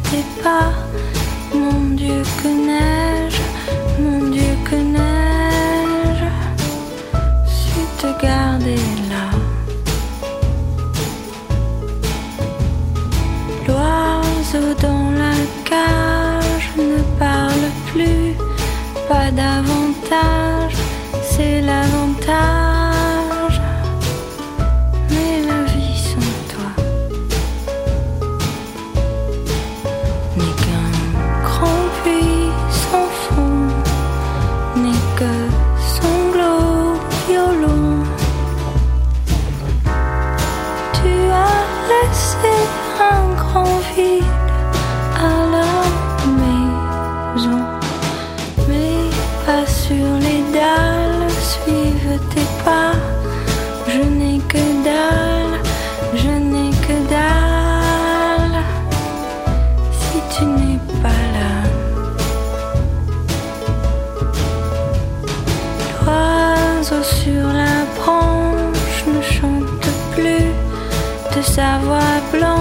tes pas. Mon Dieu que neige, mon Dieu que neige. Su te garder là. L'oiseau dans la cage ne parle plus, pas davantage, c'est l'avantage. Mais la vie sans toi n'est qu'un grand puits sans fond, n'est que sanglots violon. Tu as laissé un grand vide à la maison, mais pas sur les dalles, suivent tes pas. Je n'ai que dalle, je n'ai que dalle, si tu n'es pas là. L'oiseau sur la branche ne chante plus de sa voix blanche.